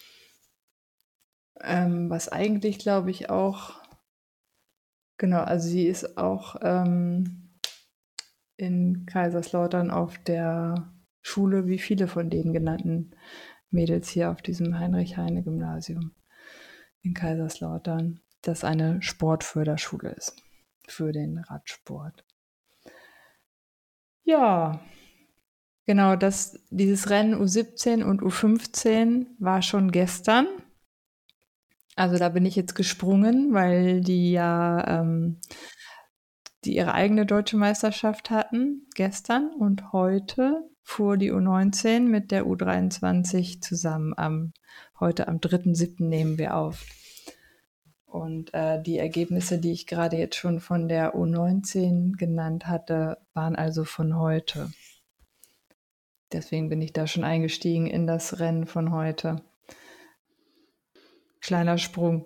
Ähm, was eigentlich, glaube ich, auch, genau, also sie ist auch ähm, in Kaiserslautern auf der Schule, wie viele von den genannten Mädels hier auf diesem Heinrich-Heine-Gymnasium in Kaiserslautern, das eine Sportförderschule ist für den Radsport. Ja, genau, das, dieses Rennen U siebzehn und U fünfzehn war schon gestern. Also da bin ich jetzt gesprungen, weil die ja ähm, die ihre eigene deutsche Meisterschaft hatten gestern und heute fuhr die U neunzehn mit der U dreiundzwanzig zusammen. Am, heute am dritten siebten nehmen wir auf. Und äh, die Ergebnisse, die ich gerade jetzt schon von der U neunzehn genannt hatte, waren also von heute. Deswegen bin ich da schon eingestiegen in das Rennen von heute. Kleiner Sprung.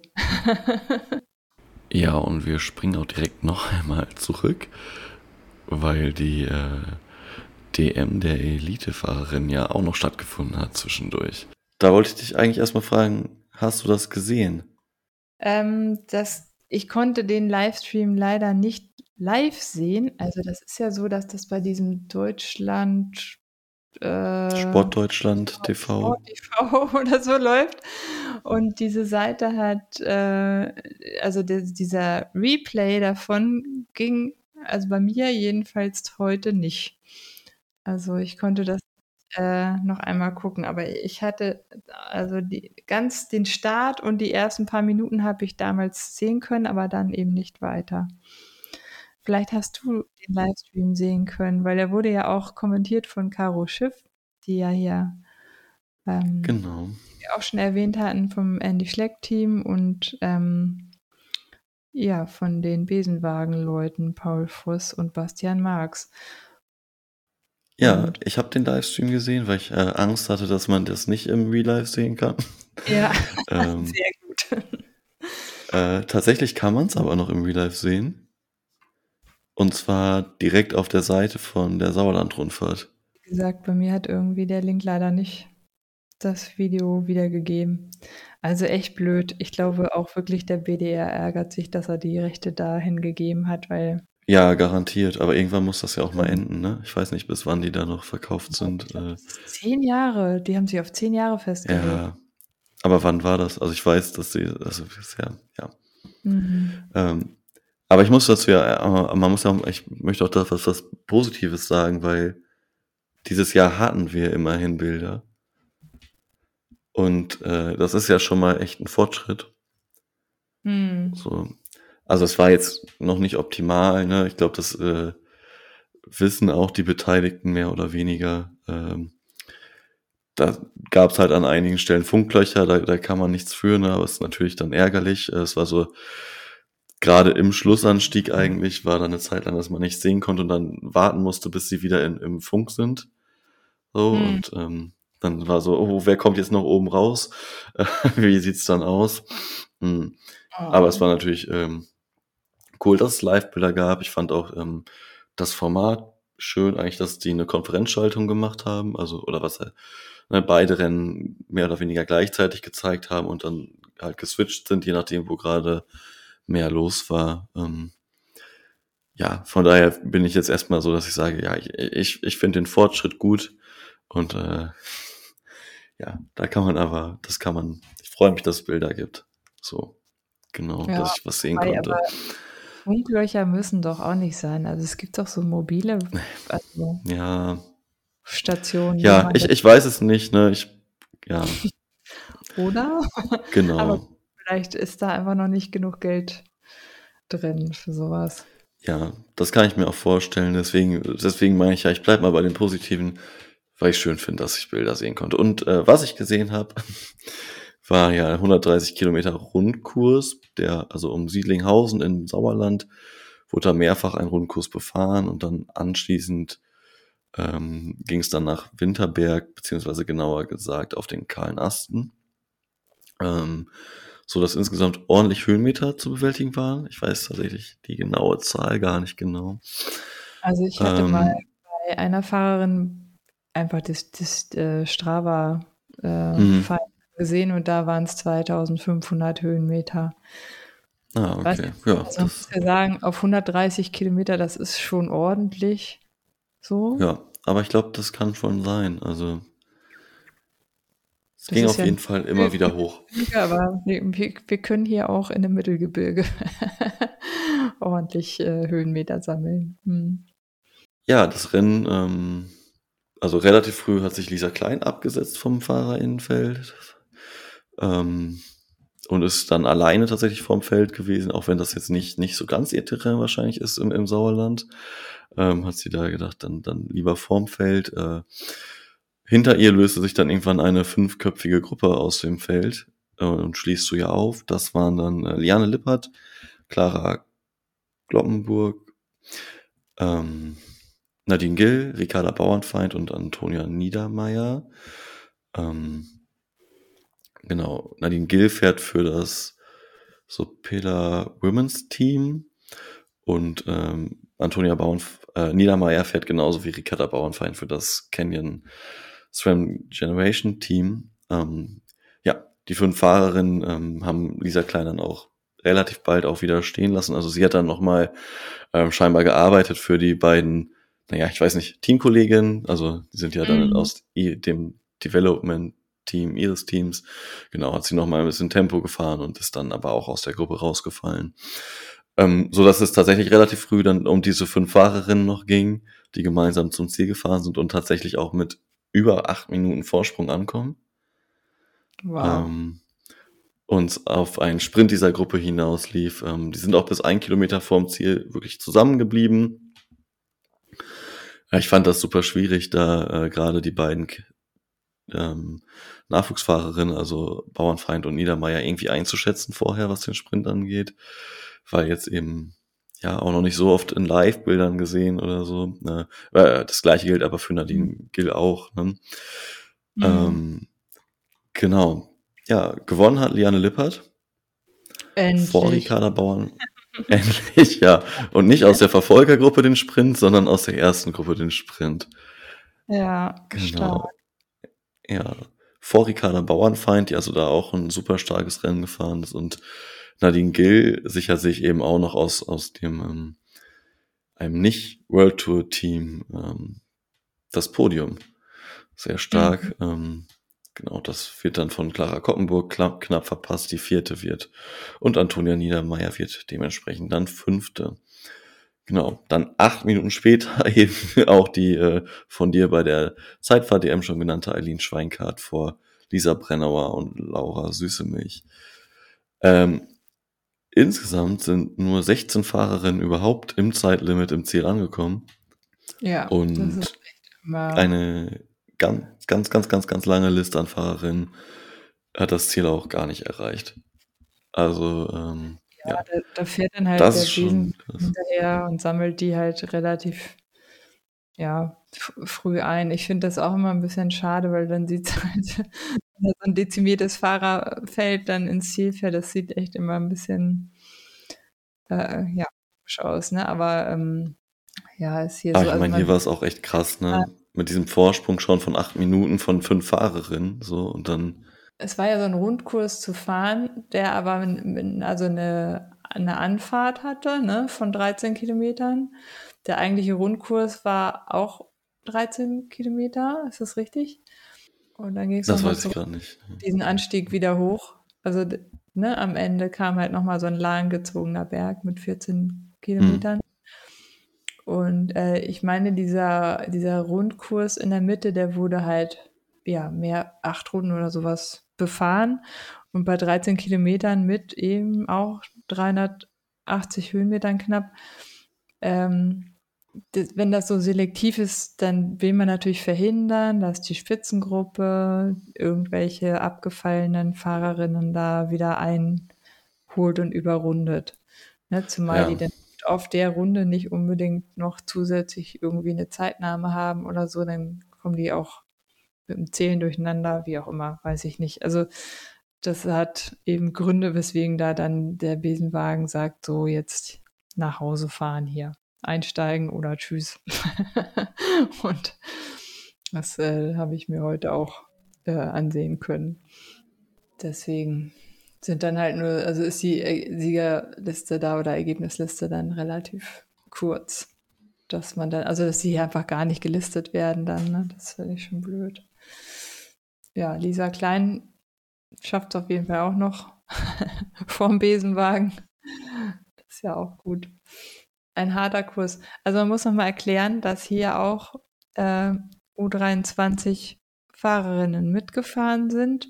Ja, und wir springen auch direkt noch einmal zurück, weil die äh, D M der Elitefahrerin ja auch noch stattgefunden hat zwischendurch. Da wollte ich dich eigentlich erstmal fragen, hast du das gesehen? Ähm, das, ich konnte den Livestream leider nicht live sehen. Also das ist ja so, dass das bei diesem Deutschland äh, Sportdeutschland T V. Sport T V oder so läuft. Und diese Seite hat, äh, also der, dieser Replay davon ging, also bei mir jedenfalls heute nicht. Also ich konnte das äh, noch einmal gucken, aber ich hatte also die, ganz den Start und die ersten paar Minuten habe ich damals sehen können, aber dann eben nicht weiter. Vielleicht hast du den Livestream sehen können, weil der wurde ja auch kommentiert von Caro Schiff, die ja hier ähm, Genau. wir auch schon erwähnt hatten vom Andy Schleck-Team und ähm, ja, von den Besenwagen-Leuten Paul Voss und Bastian Marx. Ja, Und ich habe den Livestream gesehen, weil ich äh, Angst hatte, dass man das nicht im Real Life sehen kann. ja, ähm, sehr gut. äh, tatsächlich kann man es aber noch im Real Life sehen. Und zwar direkt auf der Seite von der Sauerland-Rundfahrt. Wie gesagt, bei mir hat irgendwie der Link leider nicht das Video wiedergegeben. Also echt blöd. Ich glaube auch wirklich, der B D R ärgert sich, dass er die Rechte dahin gegeben hat, weil Ja, garantiert. Aber irgendwann muss das ja auch mal ähm, enden, ne? Ich weiß nicht, bis wann die da noch verkauft ich sind. glaube, Äh, das ist zehn Jahre. Die haben sich auf zehn Jahre festgelegt. ja, aber wann war das? Also ich weiß, dass sie, also bisher, ja. Mhm. Ähm, aber ich muss dazu ja, äh, man muss ja, ich möchte auch das was, was Positives sagen, weil dieses Jahr hatten wir immerhin Bilder. Und äh, das ist ja schon mal echt ein Fortschritt. Mhm. So. Also es war jetzt noch nicht optimal, ne? Ich glaube, das äh, wissen auch die Beteiligten mehr oder weniger. Ähm, da gab es halt an einigen Stellen Funklöcher, da, da kann man nichts für, ne? Aber es ist natürlich dann ärgerlich. Äh, Es war so, gerade im Schlussanstieg eigentlich, war dann eine Zeit lang, dass man nicht sehen konnte und dann warten musste, bis sie wieder in, im Funk sind. So, Mhm. und ähm, dann war so, oh, wer kommt jetzt noch oben raus? Wie sieht's dann aus? Hm. Aber es Oh. war natürlich ähm, cool, dass es Live-Bilder gab. Ich fand auch ähm, das Format schön, eigentlich, dass die eine Konferenzschaltung gemacht haben, also, oder was halt, ne, beide Rennen mehr oder weniger gleichzeitig gezeigt haben und dann halt geswitcht sind, je nachdem, wo gerade mehr los war. Ähm, ja, von daher bin ich jetzt erstmal so, dass ich sage, ja, ich, ich, ich finde den Fortschritt gut und äh, ja, da kann man aber, das kann man, ich freue mich, dass es Bilder gibt. So, genau, Ja, dass ich was sehen wobei aber konnte. Funklöcher müssen doch auch nicht sein. Also es gibt doch so mobile, also Ja, Stationen, wo ja, man ich, das, ich weiß es nicht, ne? Ich, ja, oder? Aber genau. vielleicht ist da einfach noch nicht genug Geld drin für sowas. Ja, das kann ich mir auch vorstellen. Deswegen, deswegen meine ich ja, ich bleibe mal bei den Positiven, weil ich schön finde, dass ich Bilder sehen konnte. Und äh, was ich gesehen habe, war ja hundertdreißig Kilometer Rundkurs, der, also um Siedlinghausen im Sauerland, wurde da mehrfach ein Rundkurs befahren und dann anschließend ähm, ging es dann nach Winterberg, beziehungsweise genauer gesagt auf den Kahlen Asten. Ähm, so dass insgesamt ordentlich Höhenmeter zu bewältigen waren. Ich weiß tatsächlich die genaue Zahl gar nicht genau. Also ich hatte mal Ähm, bei einer Fahrerin einfach das, das äh, Strava äh, mhm. Fall gesehen und da waren es zweitausendfünfhundert Höhenmeter. Ah, Was okay. jetzt, Ja, also man muss das, ja sagen, auf hundertdreißig Kilometer, das ist schon ordentlich so. ja, aber ich glaube, das kann schon sein. Also, es Das ging ist auf ja jeden ein Fall immer wieder hoch. Mittelgebirge, aber wir, wir, wir können hier auch in dem Mittelgebirge ordentlich äh, Höhenmeter sammeln. Hm. Ja, das Rennen, ähm, also relativ früh hat sich Lisa Klein abgesetzt vom Fahrerinnenfeld. Ähm, und ist dann alleine tatsächlich vorm Feld gewesen, auch wenn das jetzt nicht, nicht so ganz ihr Terrain wahrscheinlich ist im, im Sauerland. Ähm, hat sie da gedacht, dann, dann lieber vorm Feld. Äh, hinter ihr löste sich dann irgendwann eine fünfköpfige Gruppe aus dem Feld äh, und schließt du ja auf. Das waren dann äh, Liane Lippert, Clara Gloppenburg, ähm, Nadine Gill, Ricarda Bauernfeind und Antonia Niedermeyer. Ähm, genau, Nadine Gill fährt für das Sopela Women's Team und ähm, Antonia Bauernf äh, Niedermeyer fährt genauso wie Ricarda Bauernfeind für das Canyon SRAM Generation Team. Ähm, ja, die fünf Fahrerinnen ähm, haben Lisa Klein dann auch relativ bald auch wieder stehen lassen. Also sie hat dann nochmal ähm, scheinbar gearbeitet für die beiden, naja, ich weiß nicht, Teamkolleginnen. Also die sind ja dann Mhm. aus dem Development-Team ihres Teams. Genau, hat sie nochmal ein bisschen Tempo gefahren und ist dann aber auch aus der Gruppe rausgefallen. Ähm, so dass es tatsächlich relativ früh dann um diese fünf Fahrerinnen noch ging, die gemeinsam zum Ziel gefahren sind und tatsächlich auch mit über acht Minuten Vorsprung ankommen. Wow. Ähm, und auf einen Sprint dieser Gruppe hinaus lief. Ähm, die sind auch bis ein Kilometer vorm Ziel wirklich zusammengeblieben. Ja, ich fand das super schwierig, da äh, gerade die beiden ähm, Nachwuchsfahrerinnen, also Bauernfeind und Niedermeyer, irgendwie einzuschätzen vorher, was den Sprint angeht. Weil jetzt eben ja auch noch nicht so oft in Live-Bildern gesehen oder so. Ne? Äh, das gleiche gilt aber für Mhm. Nadine Gill auch. Ne? Mhm. Ähm, genau. Ja, gewonnen hat Liane Lippert vor Endlich. Ricarda Bauern. Endlich, ja. Und nicht aus der Verfolgergruppe den Sprint, sondern aus der ersten Gruppe den Sprint. Ja, stark. Genau. Ja. Vor Ricarda Bauernfeind, die also da auch ein super starkes Rennen gefahren ist. Und Nadine Gill sichert sich eben auch noch aus, aus dem ähm, einem nicht-World Tour-Team ähm, das Podium. Sehr Mhm. stark. Ähm, genau, das wird dann von Clara Koppenburg knapp, knapp verpasst. Die vierte wird. Und Antonia Niedermeyer wird dementsprechend dann fünfte. Genau, dann acht Minuten später eben auch die äh, von dir bei der Zeitfahrt-D M schon genannte Eileen Schweinkart vor Lisa Brennauer und Laura Süßemilch. Ähm, insgesamt sind nur sechzehn Fahrerinnen überhaupt im Zeitlimit im Ziel angekommen Ja, das ist und echt immer. eine ganz, ganz, ganz, ganz, ganz lange Liste an Fahrerinnen hat das Ziel auch gar nicht erreicht. Also, ähm, Ja, ja, da, da fährt dann halt das der ist Besen schon krass. hinterher und sammelt die halt relativ, ja, f- früh ein. Ich finde das auch immer ein bisschen schade, weil dann sieht es halt, wenn da so ein dezimiertes Fahrerfeld dann ins Ziel fährt, das sieht echt immer ein bisschen, äh, ja, komisch aus, ne? Aber ähm, ja, ist hier Aber so, ich also meine, hier man, war es auch echt krass, ne? Mit diesem Vorsprung schon von acht Minuten von fünf Fahrerinnen, so, und dann, es war ja so ein Rundkurs zu fahren, der aber mit, mit, also eine, eine Anfahrt hatte, ne, von dreizehn Kilometern. Der eigentliche Rundkurs war auch dreizehn Kilometer, ist das richtig? Und dann ging es Das nochmal weiß ich zurück, gerade nicht. diesen Anstieg wieder hoch. Also d- ne, am Ende kam halt nochmal so ein langgezogener Berg mit vierzehn Hm. Kilometern. Und äh, ich meine, dieser, dieser Rundkurs in der Mitte, der wurde halt, ja, mehr acht Runden oder sowas befahren. Und bei dreizehn Kilometern mit eben auch dreihundertachtzig Höhenmetern knapp, ähm, das, wenn das so selektiv ist, dann will man natürlich verhindern, dass die Spitzengruppe irgendwelche abgefallenen Fahrerinnen da wieder einholt und überrundet. Ne, zumal Ja, die dann auf der Runde nicht unbedingt noch zusätzlich irgendwie eine Zeitnahme haben oder so, dann kommen die auch mit dem Zählen durcheinander, wie auch immer, weiß ich nicht. Also das hat eben Gründe, weswegen da dann der Besenwagen sagt, so jetzt nach Hause fahren hier, einsteigen oder tschüss. Und das äh, habe ich mir heute auch äh, ansehen können. Deswegen sind dann halt nur, also ist die äh, Siegerliste da oder Ergebnisliste dann relativ kurz, dass man dann, also dass sie hier einfach gar nicht gelistet werden dann, ne? Das finde ich schon blöd. Ja, Lisa Klein schafft es auf jeden Fall auch noch vorm Besenwagen. Das ist ja auch gut. Ein harter Kurs. Also man muss noch mal erklären, dass hier auch äh, U dreiundzwanzig Fahrerinnen mitgefahren sind,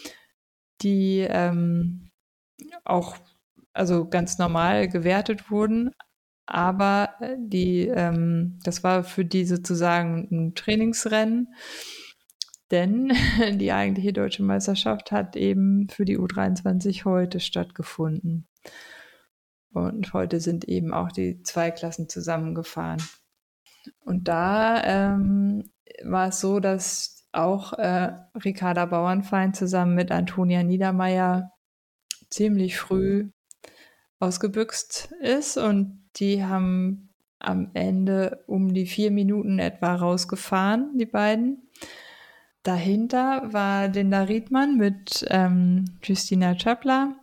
die ähm, auch also ganz normal gewertet wurden, aber äh, die, ähm, das war für die sozusagen ein Trainingsrennen, denn die eigentliche deutsche Meisterschaft hat eben für die U dreiundzwanzig heute stattgefunden. Und heute sind eben auch die zwei Klassen zusammengefahren. Und da ähm, war es so, dass auch äh, Ricarda Bauernfeind zusammen mit Antonia Niedermeyer ziemlich früh ausgebüxt ist und die haben am Ende um die vier Minuten etwa rausgefahren, die beiden. Dahinter war Linda Riedmann mit ähm, Justina Chapler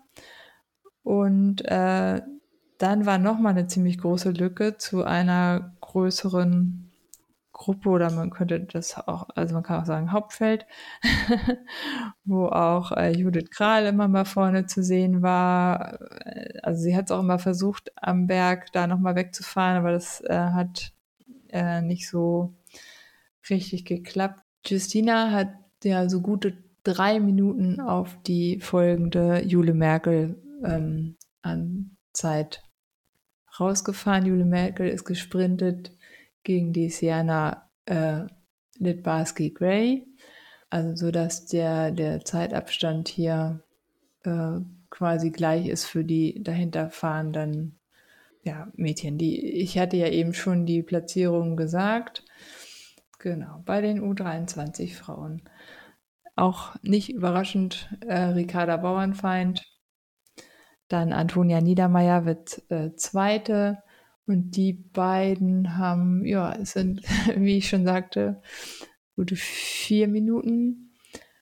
und äh, dann war nochmal eine ziemlich große Lücke zu einer größeren Gruppe oder man könnte das auch, also man kann auch sagen Hauptfeld, wo auch äh, Judith Kral immer mal vorne zu sehen war. Also sie hat es auch immer versucht, am Berg da nochmal wegzufahren, aber das äh, hat äh, nicht so richtig geklappt. Justina hat ja so gute drei Minuten auf die folgende Jule Merkel ähm, an Zeit rausgefahren. Jule Merkel ist gesprintet gegen die Sienna äh, Litbarski Gray, also so dass der, der Zeitabstand hier äh, quasi gleich ist für die dahinter fahrenden ja, Mädchen. Die, ich hatte ja eben schon die Platzierung gesagt. Genau, bei den U dreiundzwanzig Frauen. Auch nicht überraschend äh, Ricarda Bauernfeind. Dann Antonia Niedermeyer wird äh, Zweite. Und die beiden haben, ja, es sind, wie ich schon sagte, gute vier Minuten.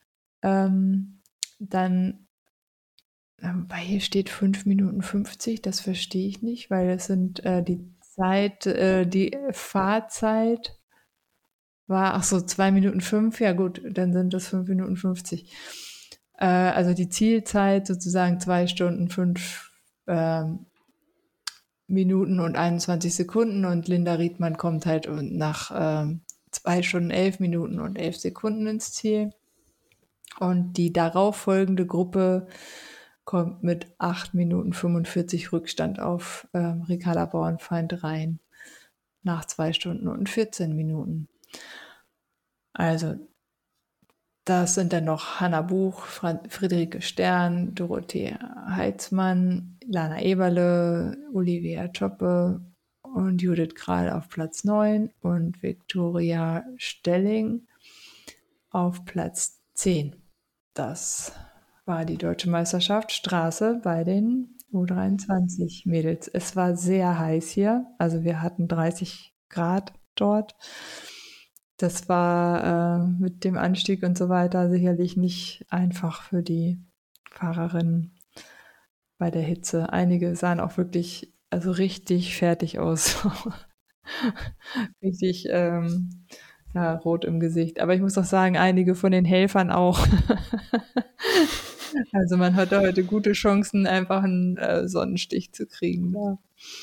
Ähm, dann, weil hier steht fünf Minuten fünfzig, das verstehe ich nicht, weil das sind äh, die Zeit, äh, die Fahrzeit war, ach so, zwei Minuten fünf, ja gut, dann sind das fünf Minuten fünfzig. Äh, also die Zielzeit sozusagen zwei Stunden fünf ähm, Minuten und einundzwanzig Sekunden und Linda Riedmann kommt halt nach ähm, zwei Stunden elf Minuten und elf Sekunden ins Ziel. Und die darauf folgende Gruppe kommt mit acht Minuten fünfundvierzig Rückstand auf ähm, Ricarda Bauernfeind rein. Nach zwei Stunden und vierzehn Minuten. Also, das sind dann noch Hanna Buch, Friederike Stern, Dorothee Heitzmann, Lana Eberle, Olivia Choppe und Judith Kral auf Platz neun und Viktoria Stelling auf Platz zehn. Das war die Deutsche Meisterschaft Straße bei den U dreiundzwanzig Mädels. Es war sehr heiß hier, also wir hatten dreißig Grad dort. Das war äh, mit dem Anstieg und so weiter sicherlich nicht einfach für die Fahrerinnen bei der Hitze. Einige sahen auch wirklich, also richtig fertig aus. Richtig, ähm, ja, rot im Gesicht. Aber ich muss auch sagen, einige von den Helfern auch. Also man hatte heute gute Chancen, einfach einen äh, Sonnenstich zu kriegen. Da.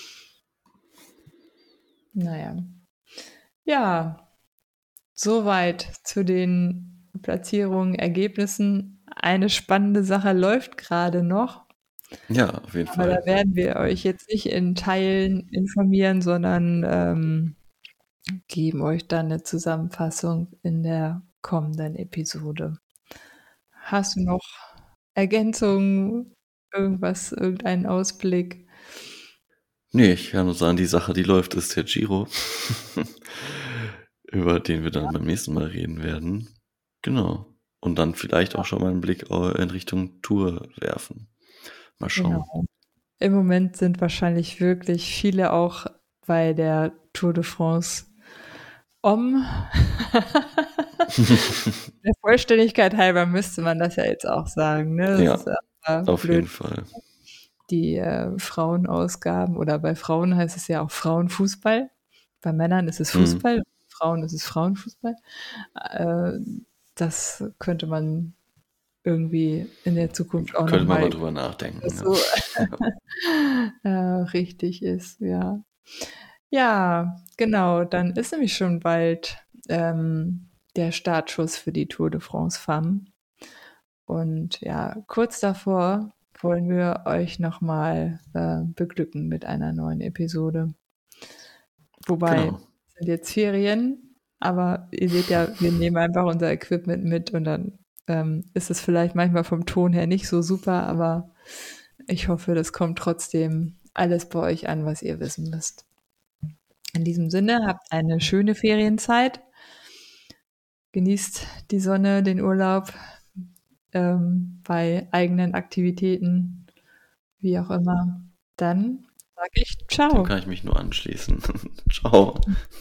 Naja. Ja, soweit zu den Platzierungen, Ergebnissen. Eine spannende Sache läuft gerade noch. Ja, auf jeden Aber Fall. da werden wir euch jetzt nicht in Teilen informieren, sondern ähm, geben euch dann eine Zusammenfassung in der kommenden Episode. Hast du noch Ergänzungen, irgendwas, irgendeinen Ausblick? Nee, ich kann nur sagen, die Sache, die läuft, ist der Giro, über den wir dann beim nächsten Mal reden werden. Genau. Und dann vielleicht auch schon mal einen Blick in Richtung Tour werfen. Mal schauen. Genau. Im Moment sind wahrscheinlich wirklich viele auch bei der Tour de France om. Der Vollständigkeit halber müsste man das ja jetzt auch sagen. Ne? Das Ja, ist ja auf blöd. jeden Fall. Die äh, Frauenausgaben oder bei Frauen heißt es ja auch Frauenfußball. Bei Männern ist es Fußball, Mhm. Frauen ist es Frauenfußball. Äh, das könnte man irgendwie in der Zukunft auch Könnte man nochmal mal drüber nachdenken. das Ja. so äh, richtig ist, ja. Ja, genau, dann ist nämlich schon bald ähm, der Startschuss für die Tour de France Femmes. Und ja, kurz davor wollen wir euch nochmal äh, beglücken mit einer neuen Episode. Wobei, Genau. es sind jetzt Ferien, aber ihr seht ja, wir nehmen einfach unser Equipment mit und dann ähm, ist es vielleicht manchmal vom Ton her nicht so super, aber ich hoffe, das kommt trotzdem alles bei euch an, was ihr wissen müsst. In diesem Sinne, habt eine schöne Ferienzeit. Genießt die Sonne, den Urlaub ähm, bei eigenen Aktivitäten, wie auch immer. Dann sage ich Dem ciao. kann ich mich nur anschließen. Ciao.